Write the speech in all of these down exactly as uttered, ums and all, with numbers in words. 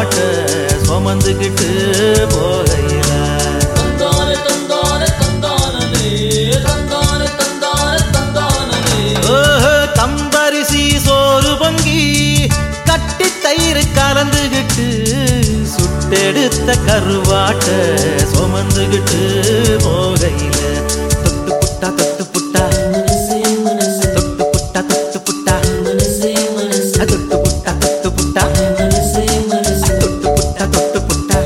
கருவாட்ட சுமந்துகிட்டு போகையில தந்தானே தந்தானே தந்தானே தந்தானே தந்தானே தந்தானே கம்பரிசி சோறு பொங்கி கட்டி தயிர் கலந்துகிட்டு சுட்டெடுத்த கருவாட்ட சுமந்துகிட்டு போகையில தொட்டு புட்டா தொட்டு புட்டா தொட்டு புட்டா தொட்டு புட்டா தொட்டு புட்டா தொட்டு புட்டா தொட்டு புட்டா தொட்டு புட்டா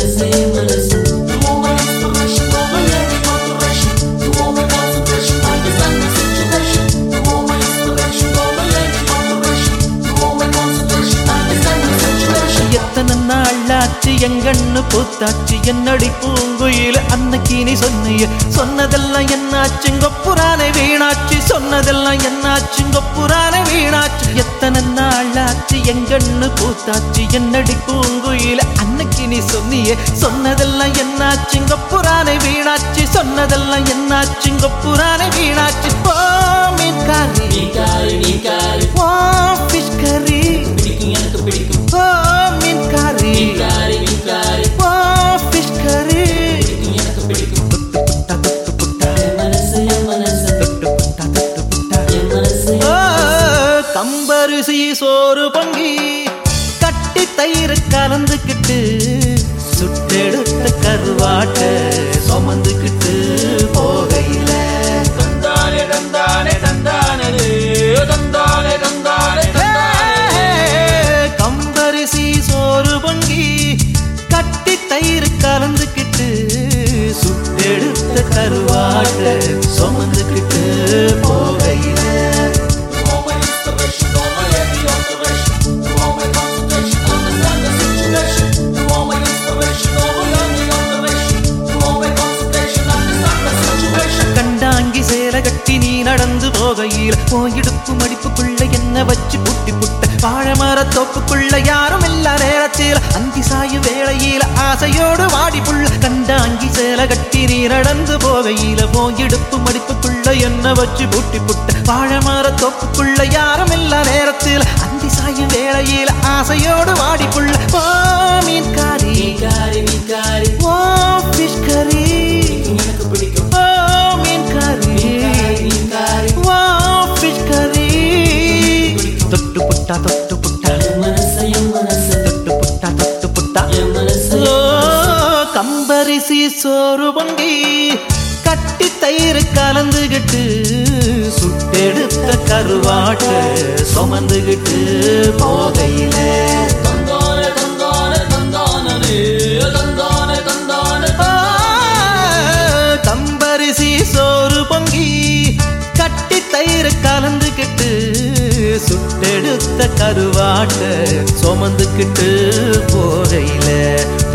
எத்தனை நாளாச்சு எங்கண்ணு பூத்தாச்சு என்னடி பூங்குயில அன்னைக்கு நீ சொன்னிய சொன்னதெல்லாம் என்னாச்சுங்கொப்புறானே வீணாச்சு சொன்னதெல்லாம் என்னாச்சுங்கொப்புறானே வீணாச்சு எத்தனை நாளாச்சு எங்கண்ணு பூத்தாச்சு என்னடி பூங்குயில அன்னைக்கு நீ சொன்னிய சொன்னதெல்லாம் என்னாச்சுங்கொப்புறானே வீணாச்சு சொன்னதெல்லாம் என்னாச்சுங்கொப்புறானே வீணாச்சு ஓ மீன் கறி ஓ ஃபிஷ் கறி எனக்கு பிடிக்கும் ஓ மீன் கறி ஓ ஃபிஷ் கறி எனக்கு பிடிக்கும் தொட்டு புட்டா தொட்டு புட்டா மனசு மனசு தொட்டு புட்டா தொட்டு புட்டா மனசு ஓ கம்பரிசி சோறு பொங்கி கட்டி தயிர் கலந்துக்கிட்டு சுட்டெடுத்த கருவாட்ட சுமந்துக்கிட்டு போகையில தந்தானே தந்தானே தந்தானே தந்தானே தந்தானே கம்பரிசி சோறு பொங்கி கட்டி தயிர் கலந்துக்கிட்டு சுட்டெடுத்த கருவாட்ட சுமந்துக்கிட்டு போகையில கண்டாங்கி சேல கட்டி நீ நடந்து போகையில் போயிடுப்பு மடிப்புக்குள்ள என்ன வச்சு புட்டி புட்ட வாழமர தோப்புக்குள்ள யாரும் எல்லா நேரத்தில் அந்தி சாயும் வேளையில ஆசையோடு வாடி புள்ள கண்டாங்கி சேல கட்டி நீ நடந்து போகையில போயிடுப்பு மடிப்புக்குள்ள என்ன வச்சு புட்டி புட்ட வாழமர தோப்புக்குள்ள யாரும் எல்லா நேரத்தில் அந்தி சாயும் வேளையில ஆசையோடு வாடி புள்ள ஓ மீன் காரி மீன்காரி மீன்காரி ஓ ஃபிஷ் கறி எனக்கு பிடிக்கும் ஓ மீன் கறி மீன்காரி ஓ ஃபிஷ் கறி தொட்டு புட்டா தொட்டு புட்டா மனசு மனசு தொட்டு புட்டா தொட்டு புட்டா மனசு ஓ கம்பரிசி சோறு பொங்கி கட்டி தயிர் கலந்துகிட்டு சுட்டெடுத்த கருவாட்ட சுமந்துகிட்டு போகையில தந்தானே தந்தானே தந்தானே தந்தானே தந்தானே கம்பரிசி சோறு பொங்கி கட்டி தயிர் கலந்துகிட்டு சுட்டெடுத்த கருவாட்ட சுமந்துக்கிட்டு போகையில